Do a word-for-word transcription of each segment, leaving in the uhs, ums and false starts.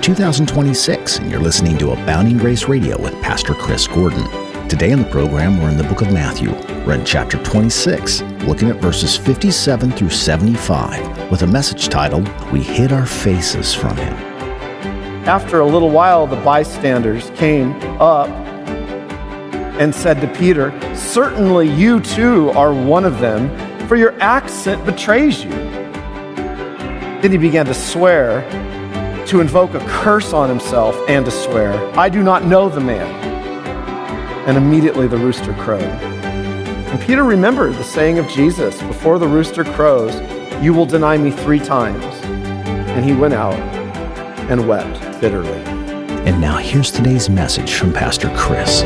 two thousand twenty-six, and you're listening to Abounding Grace Radio with Pastor Chris Gordon. Today in the program, we're in the book of Matthew. We're in chapter twenty-six, looking at verses fifty-seven through seventy-five, with a message titled, We Hid Our Faces from Him. After a little while, the bystanders came up and said to Peter, "Certainly you too are one of them, for your accent betrays you." Then he began to swear, to invoke a curse on himself and to swear, "I do not know the man." And immediately the rooster crowed. And Peter remembered the saying of Jesus, "Before the rooster crows, you will deny me three times." And he went out and wept bitterly. And now here's today's message from Pastor Chris.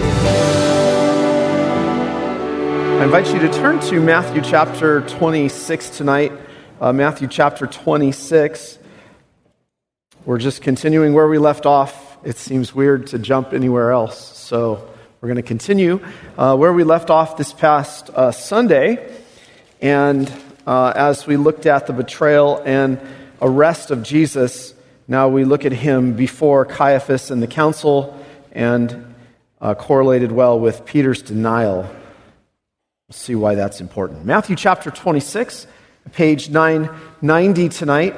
I invite you to turn to Matthew chapter twenty-six tonight. Uh, Matthew chapter twenty-six. We're just continuing where we left off. It seems weird to jump anywhere else, so we're going to continue uh, where we left off this past uh, Sunday. And uh, as we looked at the betrayal and arrest of Jesus, now we look at him before Caiaphas and the council, and uh, correlated well with Peter's denial. We'll see why that's important. Matthew chapter twenty-six, page nine ninety tonight.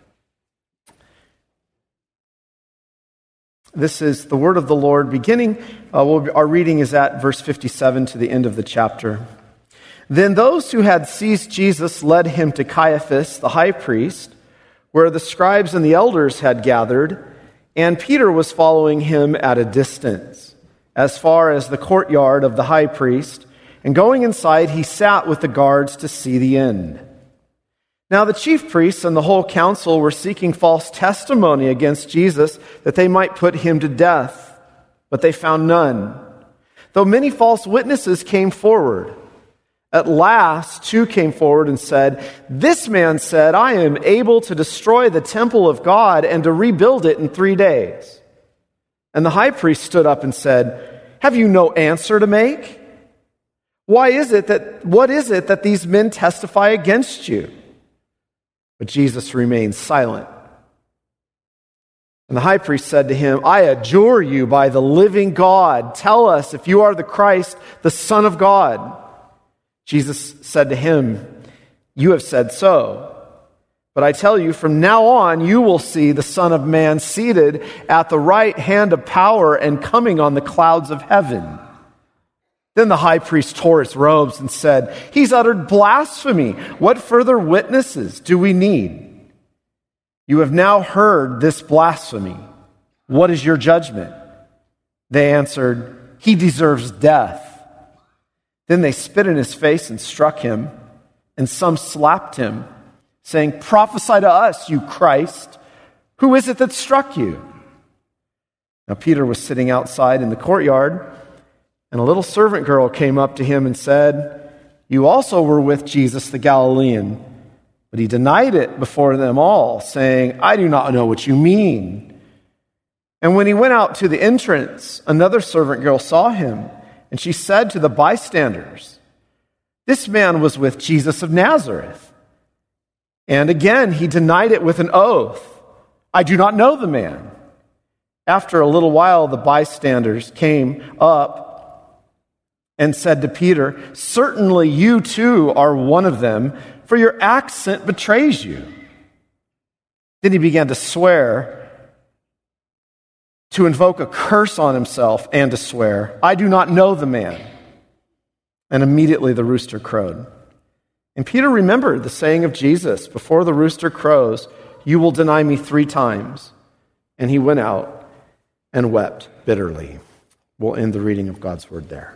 This is the word of the Lord beginning. Uh, we'll, our reading is at verse fifty-seven to the end of the chapter. Then those who had seized Jesus led him to Caiaphas, the high priest, where the scribes and the elders had gathered, and Peter was following him at a distance, as far as the courtyard of the high priest, and going inside, he sat with the guards to see the end. Now the chief priests and the whole council were seeking false testimony against Jesus that they might put him to death, but they found none, though many false witnesses came forward. At last, two came forward and said, "This man said, 'I am able to destroy the temple of God and to rebuild it in three days.'" And the high priest stood up and said, "Have you no answer to make? Why is it that, what is it that these men testify against you?" But Jesus remained silent. And the high priest said to him, "I adjure you by the living God, tell us if you are the Christ, the Son of God." Jesus said to him, "You have said so. But I tell you, from now on you will see the Son of Man seated at the right hand of power and coming on the clouds of heaven." Then the high priest tore his robes and said, "He's uttered blasphemy. What further witnesses do we need? You have now heard this blasphemy. What is your judgment?" They answered, "He deserves death." Then they spit in his face and struck him, and some slapped him, saying, "Prophesy to us, you Christ. Who is it that struck you?" Now Peter was sitting outside in the courtyard, and a little servant girl came up to him and said, "You also were with Jesus the Galilean." But he denied it before them all, saying, "I do not know what you mean." And when he went out to the entrance, another servant girl saw him, and she said to the bystanders, "This man was with Jesus of Nazareth." And again he denied it with an oath, "I do not know the man." After a little while, the bystanders came up and said to Peter, "Certainly you too are one of them, for your accent betrays you." Then he began to swear, to invoke a curse on himself and to swear, "I do not know the man." And immediately the rooster crowed. And Peter remembered the saying of Jesus, "Before the rooster crows, you will deny me three times." And he went out and wept bitterly. We'll end the reading of God's word there.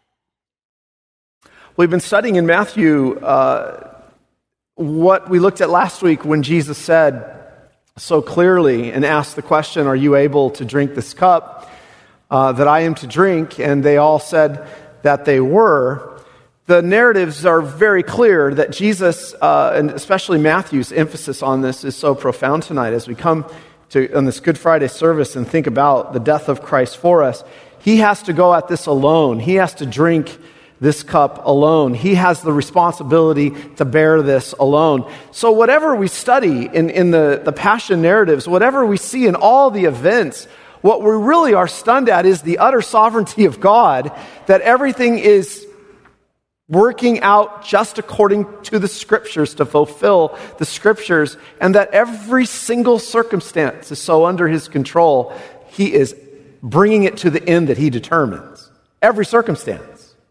We've been studying in Matthew uh, what we looked at last week when Jesus said so clearly and asked the question, "Are you able to drink this cup uh, that I am to drink?" And they all said that they were. The narratives are very clear that Jesus, uh, and especially Matthew's emphasis on this, is so profound tonight as we come to on this Good Friday service and think about the death of Christ for us. He has to go at this alone. He has to drink this cup alone. He has the responsibility to bear this alone. So whatever we study in, in the, the passion narratives, whatever we see in all the events, what we really are stunned at is the utter sovereignty of God, that everything is working out just according to the Scriptures, to fulfill the Scriptures, and that every single circumstance is so under His control, He is bringing it to the end that He determines. Every circumstance.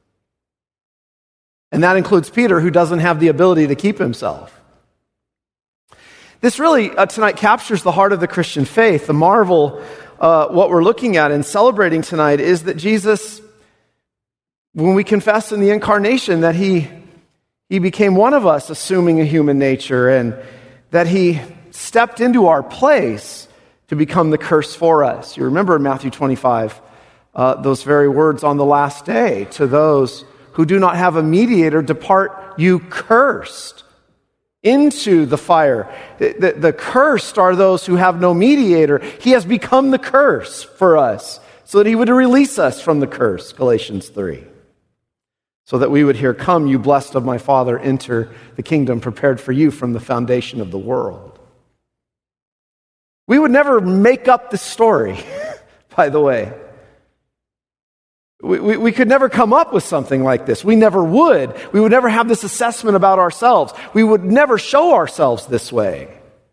And that includes Peter, who doesn't have the ability to keep himself. This really, uh, tonight, captures the heart of the Christian faith. The marvel, uh, what we're looking at and celebrating tonight is that Jesus, when we confess in the incarnation that he, he became one of us, assuming a human nature, and that He stepped into our place to become the curse for us. You remember in Matthew twenty-five, uh, those very words, on the last day, to those who do not have a mediator, depart you cursed into the fire. The, the, the cursed are those who have no mediator. He has become the curse for us so that He would release us from the curse, Galatians three. So that we would hear, come, you blessed of my Father, enter the kingdom prepared for you from the foundation of the world. We would never make up this story, by the way. We, we, we could never come up with something like this. We never would. We would never have this assessment about ourselves. We would never show ourselves this way.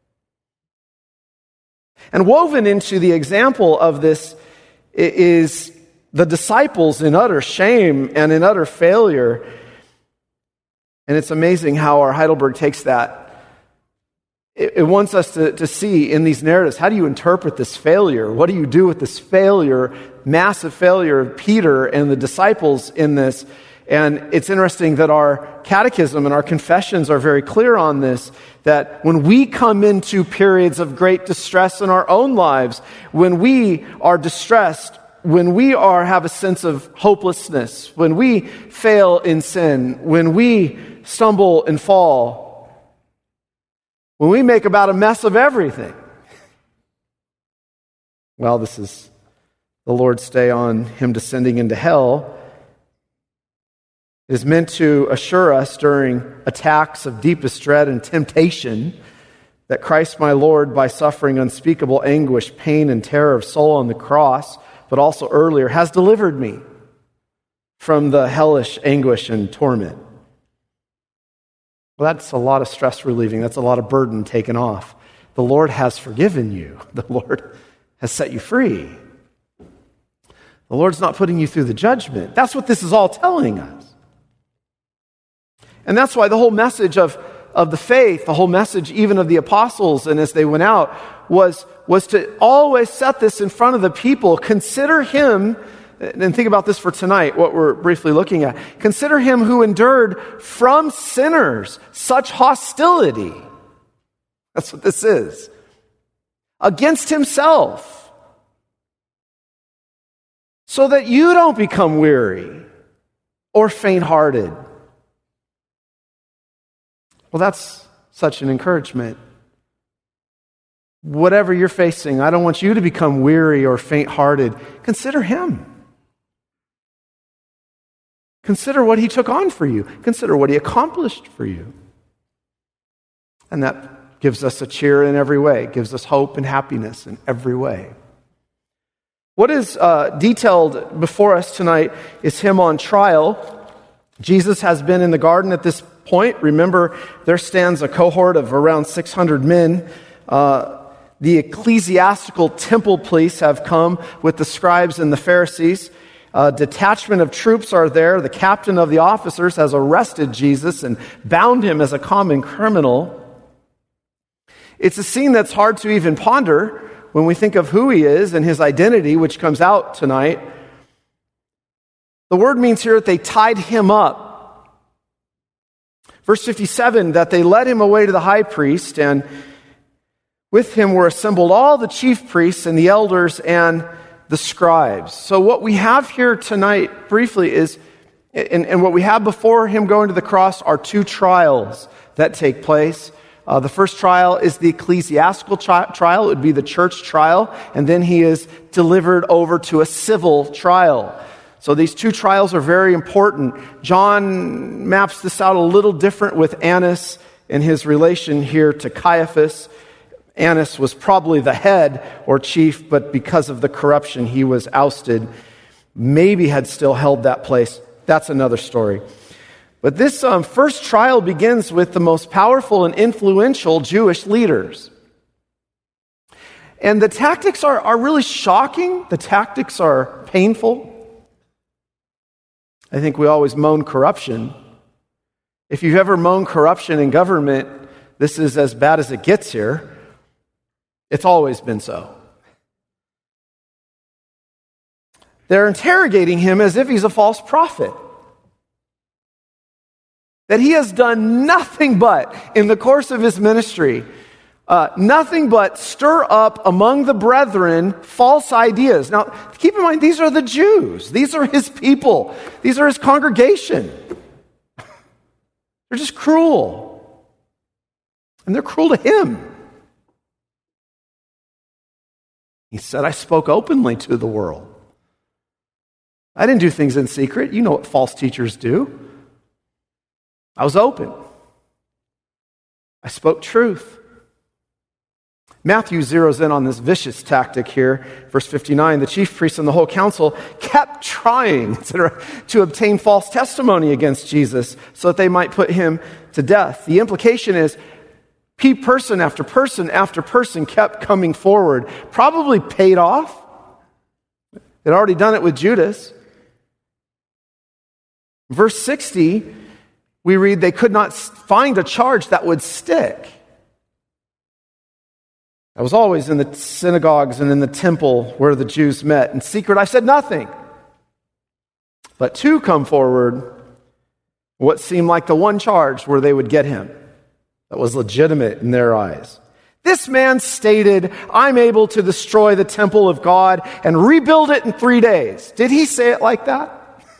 And woven into the example of this is the disciples in utter shame and in utter failure. And it's amazing how our Heidelberg takes that. It, it wants us to, to see in these narratives, how do you interpret this failure? What do you do with this failure, massive failure of Peter and the disciples in this? And it's interesting that our catechism and our confessions are very clear on this, that when we come into periods of great distress in our own lives, when we are distressed, when we are have a sense of hopelessness, when we fail in sin, when we stumble and fall, when we make about a mess of everything, well, this is the Lord's day on Him descending into hell. It is meant to assure us during attacks of deepest dread and temptation that Christ my Lord, by suffering unspeakable anguish, pain, and terror of soul on the cross, but also earlier, has delivered me from the hellish anguish and torment. Well, that's a lot of stress relieving. That's a lot of burden taken off. The Lord has forgiven you. The Lord has set you free. The Lord's not putting you through the judgment. That's what this is all telling us. And that's why the whole message of, of the faith, the whole message even of the apostles, and as they went out, was, was to always set this in front of the people. Consider Him, and think about this for tonight, what we're briefly looking at. Consider Him who endured from sinners such hostility. That's what this is. Against Himself. So that you don't become weary or faint-hearted. Well, that's such an encouragement. Whatever you're facing, I don't want you to become weary or faint-hearted. Consider Him. Consider what He took on for you. Consider what He accomplished for you. And that gives us a cheer in every way. It gives us hope and happiness in every way. What is uh, detailed before us tonight is Him on trial. Jesus has been in the garden at this point. Remember, there stands a cohort of around six hundred men. Uh, the ecclesiastical temple police have come with the scribes and the Pharisees. A detachment of troops are there. The captain of the officers has arrested Jesus and bound Him as a common criminal. It's a scene that's hard to even ponder when we think of who He is and His identity, which comes out tonight. The word means here that they tied Him up. Verse fifty-seven, that they led Him away to the high priest, and with Him were assembled all the chief priests and the elders and the scribes. So what we have here tonight, briefly, is, and, and what we have before Him going to the cross are two trials that take place. Uh, the first trial is the ecclesiastical tri- trial. It would be the church trial, and then He is delivered over to a civil trial. So these two trials are very important. John maps this out a little different with Annas and his relation here to Caiaphas. Annas was probably the head or chief, but because of the corruption, he was ousted. Maybe had still held that place. That's another story. But this um, first trial begins with the most powerful and influential Jewish leaders. And the tactics are, are really shocking. The tactics are painful. I think we always moan corruption. If you've ever moaned corruption in government, this is as bad as it gets here. It's always been so. They're interrogating him as if he's a false prophet. That he has done nothing but, in the course of his ministry, uh, nothing but stir up among the brethren false ideas. Now, keep in mind, these are the Jews. These are his people. These are his congregation. They're just cruel. And they're cruel to him. He said, I spoke openly to the world. I didn't do things in secret. You know what false teachers do. I was open. I spoke truth. Matthew zeroes in on this vicious tactic here. Verse fifty-nine, the chief priests and the whole council kept trying to obtain false testimony against Jesus so that they might put him to death. The implication is person after person after person kept coming forward. Probably paid off. They'd already done it with Judas. Verse sixty, we read they could not find a charge that would stick. I was always in the synagogues and in the temple where the Jews met. In secret, I said nothing. But two come forward, what seemed like the one charge where they would get him. That was legitimate in their eyes. This man stated, I'm able to destroy the temple of God and rebuild it in three days. Did he say it like that?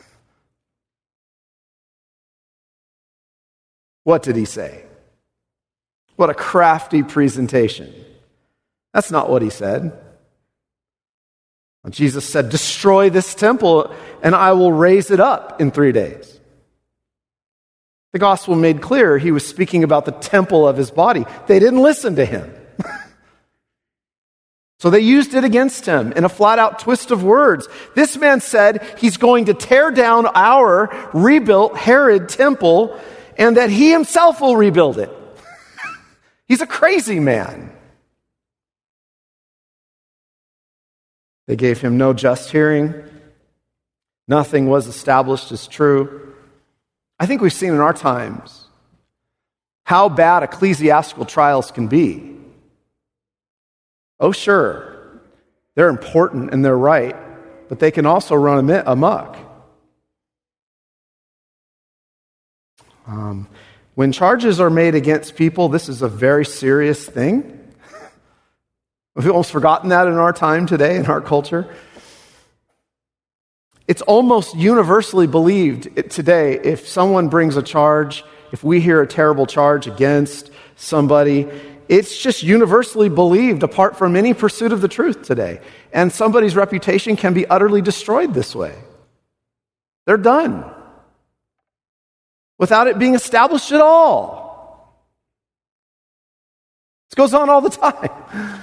What did he say? What a crafty presentation. That's not what he said. Jesus said, destroy this temple and I will raise it up in three days. The gospel made clear he was speaking about the temple of his body. They didn't listen to him. So they used it against him in a flat-out twist of words. This man said he's going to tear down our rebuilt Herod temple and that he himself will rebuild it. He's a crazy man. They gave him no just hearing. Nothing was established as true. I think we've seen in our times how bad ecclesiastical trials can be. Oh, sure, they're important and they're right, but they can also run amok. Um, when charges are made against people, this is a very serious thing. We've almost forgotten that in our time today, in our culture. It's almost universally believed today, if someone brings a charge, if we hear a terrible charge against somebody, it's just universally believed apart from any pursuit of the truth today. And somebody's reputation can be utterly destroyed this way. They're done. Without it being established at all. This goes on all the time.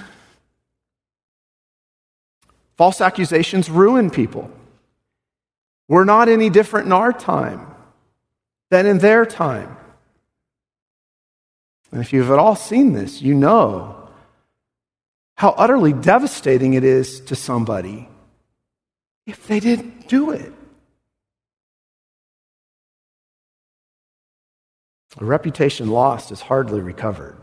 False accusations ruin people. We're not any different in our time than in their time. And if you've at all seen this, you know how utterly devastating it is to somebody if they didn't do it. A reputation lost is hardly recovered.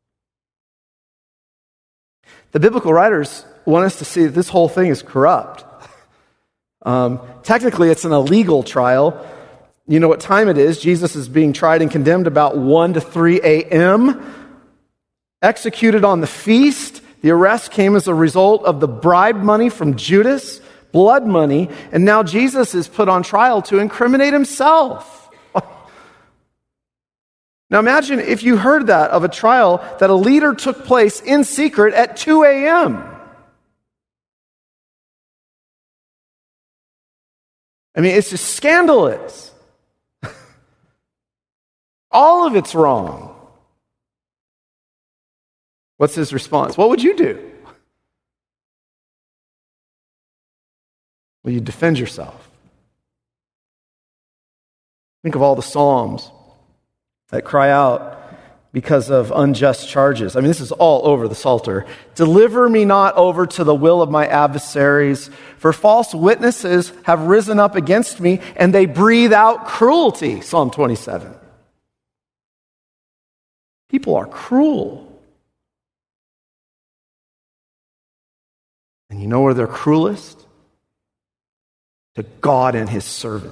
The biblical writers want us to see that this whole thing is corrupt. Um, technically, it's an illegal trial. You know what time it is. Jesus is being tried and condemned about one to three a.m. Executed on the feast. The arrest came as a result of the bribe money from Judas, blood money, and now Jesus is put on trial to incriminate himself. Now imagine if you heard that of a trial that a leader took place in secret at two a.m. I mean, it's just scandalous. All of it's wrong. What's his response? What would you do? Well, you defend yourself. Think of all the Psalms that cry out because of unjust charges. I mean, this is all over the Psalter. Deliver me not over to the will of my adversaries, for false witnesses have risen up against me, and they breathe out cruelty. Psalm twenty-seven. People are cruel. And you know where they're cruelest? To God and his servant.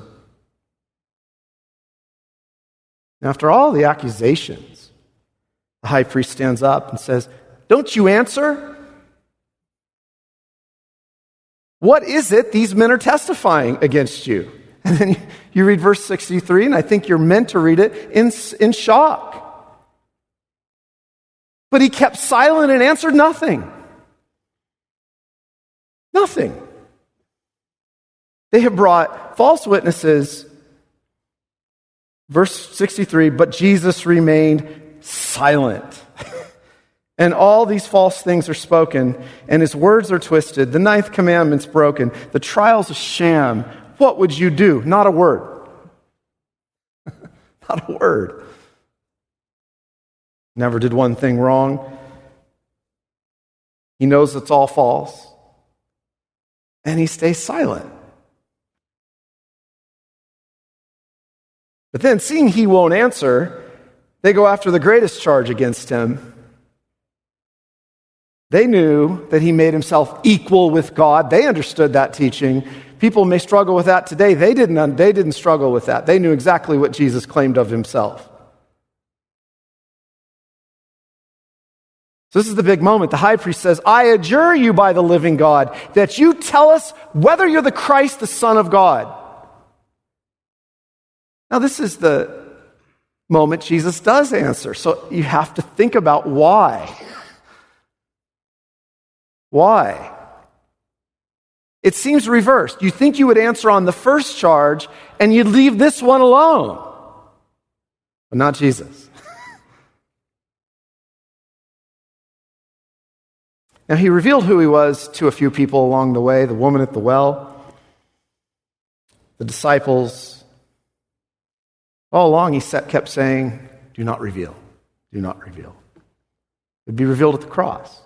And after all the accusations, the high priest stands up and says, "Don't you answer? What is it these men are testifying against you?" And then you read verse sixty-three, and I think you're meant to read it in, in shock. But he kept silent and answered nothing. Nothing. They have brought false witnesses. Verse sixty-three, but Jesus remained silent. And all these false things are spoken, and his words are twisted. The ninth commandment's broken. The trial's a sham. What would you do? Not a word. Not a word. Never did one thing wrong. He knows it's all false. And he stays silent. But then, seeing he won't answer, they go after the greatest charge against him. They knew that he made himself equal with God. They understood that teaching. People may struggle with that today. They didn't, they didn't struggle with that. They knew exactly what Jesus claimed of himself. So this is the big moment. The high priest says, "I adjure you by the living God that you tell us whether you're the Christ, the Son of God." Now, this is the moment Jesus does answer. So you have to think about why. Why? It seems reversed. You think you would answer on the first charge and you'd leave this one alone. But not Jesus. Now, he revealed who he was to a few people along the way, the woman at the well, the disciples. All along, he kept saying, "Do not reveal. Do not reveal." It would be revealed at the cross.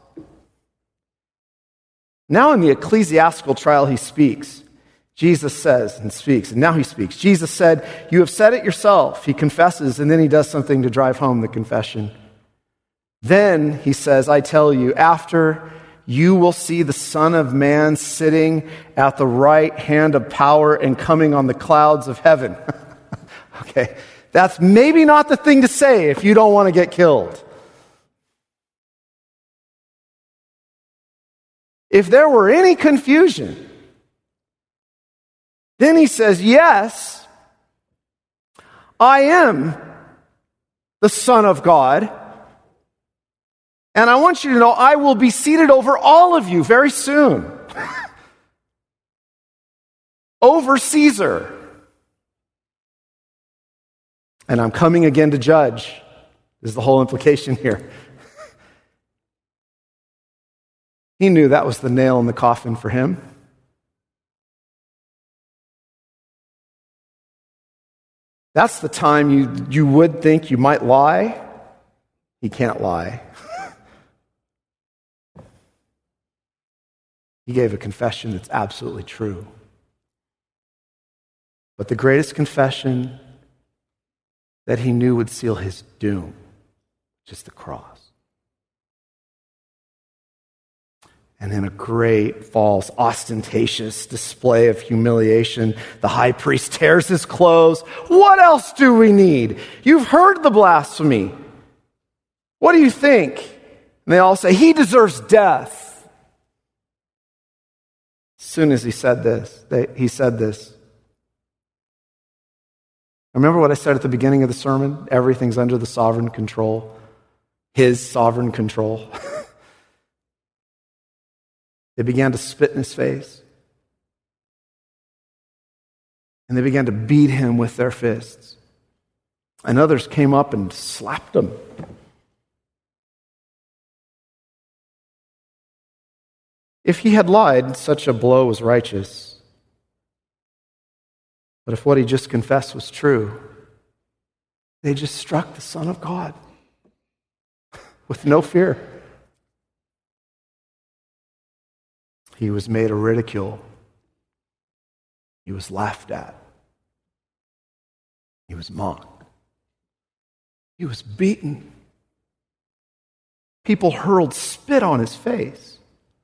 Now in the ecclesiastical trial, he speaks. Jesus says and speaks, and now he speaks. Jesus said, "You have said it yourself." He confesses, and then he does something to drive home the confession. Then he says, "I tell you, after you will see the Son of Man sitting at the right hand of power and coming on the clouds of heaven." Okay, that's maybe not the thing to say if you don't want to get killed. If there were any confusion, then he says, "Yes, I am the Son of God. And I want you to know I will be seated over all of you very soon." Over Caesar. "And I'm coming again to judge," is the whole implication here. He knew that was the nail in the coffin for him. That's the time you, you would think you might lie. He can't lie. He gave a confession that's absolutely true. But the greatest confession that he knew would seal his doom, just the cross. And in a great, false, ostentatious display of humiliation, the high priest tears his clothes. "What else do we need? You've heard the blasphemy. What do you think?" And they all say, "He deserves death." As soon as he said this, they, he said this. Remember what I said at the beginning of the sermon? Everything's under the sovereign control. His sovereign control. They began to spit in his face. And they began to beat him with their fists. And others came up and slapped him. If he had lied, such a blow was righteous. But if what he just confessed was true, they just struck the Son of God with no fear. He was made a ridicule. He was laughed at. He was mocked. He was beaten. People hurled spit on his face.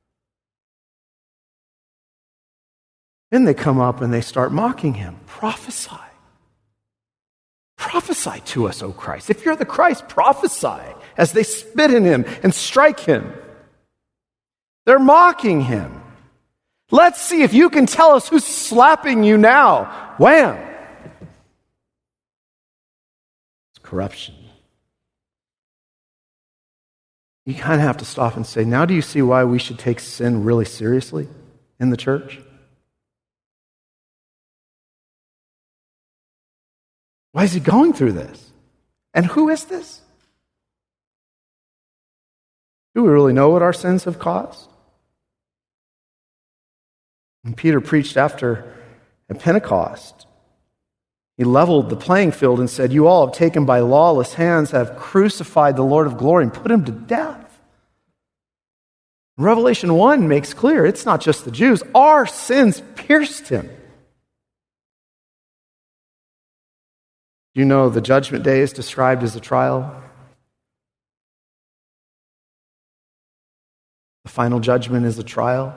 Then they come up and they start mocking him. Prophesy. Prophesy to us, O Christ. If you're the Christ, prophesy, as they spit in him and strike him. They're mocking him. Let's see if you can tell us who's slapping you now. Wham! It's corruption. You kind of have to stop and say, now do you see why we should take sin really seriously in the church? Why is he going through this? And who is this? Do we really know what our sins have caused? When Peter preached after at Pentecost, he leveled the playing field and said, you all have taken by lawless hands, have crucified the Lord of glory and put him to death. Revelation one makes clear it's not just the Jews. Our sins pierced him. You know the judgment day is described as a trial. The final judgment is a trial.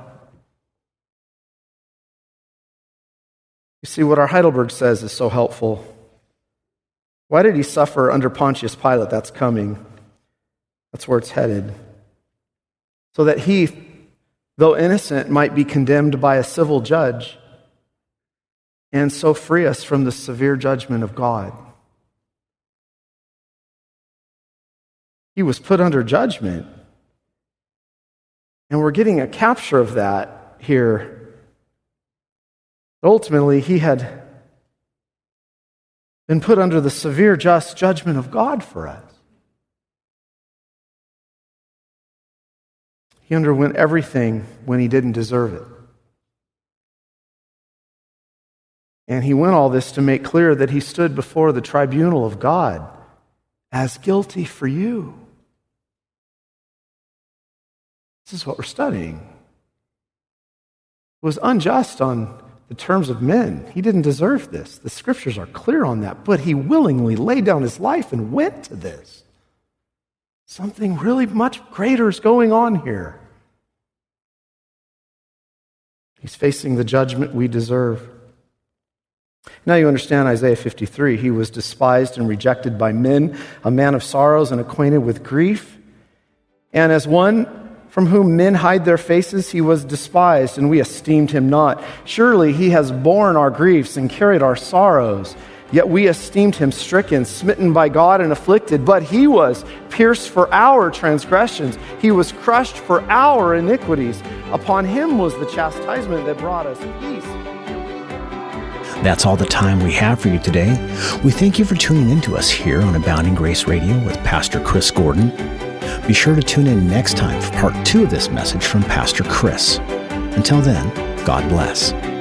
You see, what our Heidelberg says is so helpful. Why did he suffer under Pontius Pilate? That's coming. That's where it's headed. So that he, though innocent, might be condemned by a civil judge and so free us from the severe judgment of God. He was put under judgment. And we're getting a capture of that here. Ultimately, he had been put under the severe just judgment of God for us. He underwent everything when he didn't deserve it. And he went all this to make clear that he stood before the tribunal of God as guilty for you. This is what we're studying. It was unjust on the terms of men. He didn't deserve this. The scriptures are clear on that, but he willingly laid down his life and went to this. Something really much greater is going on here. He's facing the judgment we deserve. Now you understand Isaiah fifty-three. He was despised and rejected by men, a man of sorrows and acquainted with grief. And as one from whom men hide their faces, he was despised, and we esteemed him not. Surely he has borne our griefs and carried our sorrows. Yet we esteemed him stricken, smitten by God, and afflicted. But he was pierced for our transgressions. He was crushed for our iniquities. Upon him was the chastisement that brought us peace. That's all the time we have for you today. We thank you for tuning in to us here on Abounding Grace Radio with Pastor Chris Gordon. Be sure to tune in next time for part two of this message from Pastor Chris. Until then, God bless.